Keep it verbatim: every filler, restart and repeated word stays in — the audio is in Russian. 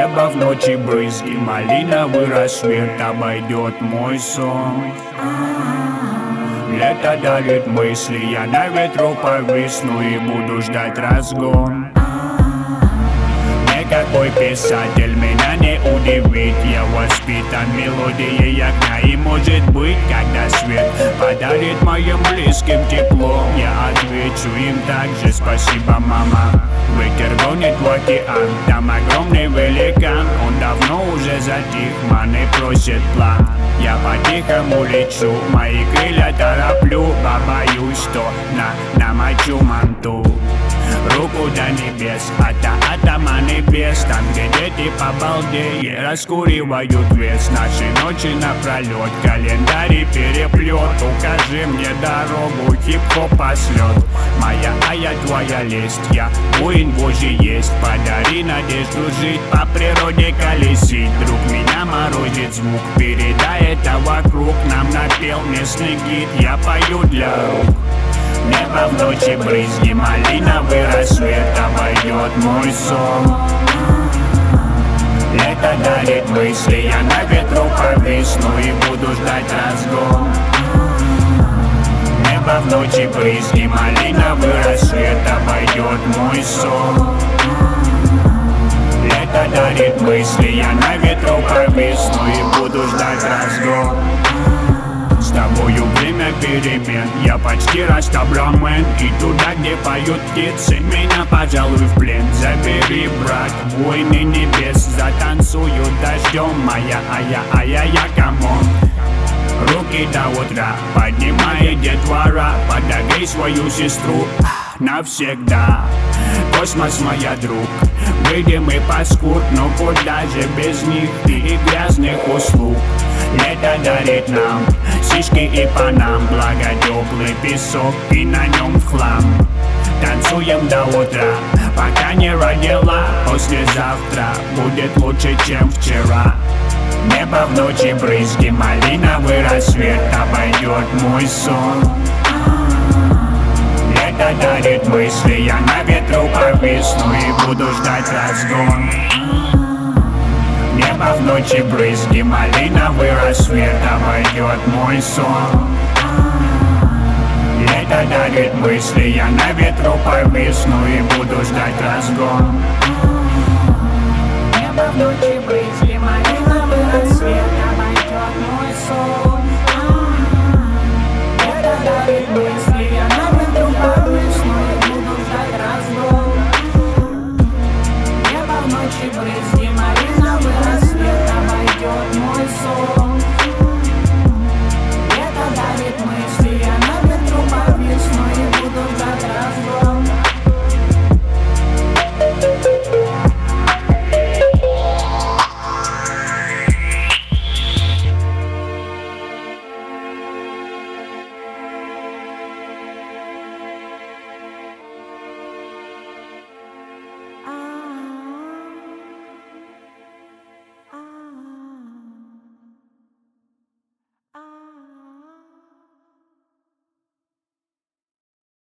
Небо в ночи брызги, малиновый рассвет, обойдет мой сон. Лето дарит мысли, я на ветру повисну и буду ждать разгон. Никакой писатель меня не удивит, я воспитан мелодией огня. И может быть, когда свет подарит моим близким тепло, я отвечу им также: спасибо, мама. Ветер гонит в океан, там огромный великан. Он давно уже затих, маны просит план. Я по-тихому лечу, мои крылья тороплю, побоюсь, что на намочу манту. Руку до небес, ата атома небес, там, где дети по балде раскуривают вес. Наши ночи напролет, календарь переплет. Укажи мне дорогу, хип-хоп пошлет. Моя, а я твоя лесть, я воин Божий есть. Подари надежду жить, по природе колесить. Друг, меня морозит звук, передай это вокруг. Нам напел местный гид, я пою для рук. Небо в ночи брызги, малиновый рассвет, обойдет мой сон. Лето дарит мысли, я на ветру повисну и буду ждать разгон. Небо в ночи брызги, малиновый рассвет, обойдет мой сон. Лето дарит мысли, я на ветру повисну и буду ждать разгон. С тобою время перемен, я почти растабрамен. И туда, где поют птицы, меня, пожалуй, в плен забери, брат, войны небес. Затанцую дождем, моя, а я, а я, я, камон. Руки до утра, поднимай детвора, подогрей свою сестру навсегда. Космос, моя друг, выйдем и паскуд, но куда же без них и грязных услуг. Лето дарит нам сишки и панам, благо теплый песок и на нем в хлам. Танцуем до утра, пока не родила. Послезавтра будет лучше, чем вчера. Небо в ночи брызги, малиновый рассвет, обойдет мой сон. Лето дарит мысли, я на ветру повисну и буду ждать разгон. Небо в ночи брызги, малиновый рассвет, обойдет мой сон. Лето дарит мысли, я на ветру повисну и буду ждать разгон. Небо в ночи брызги.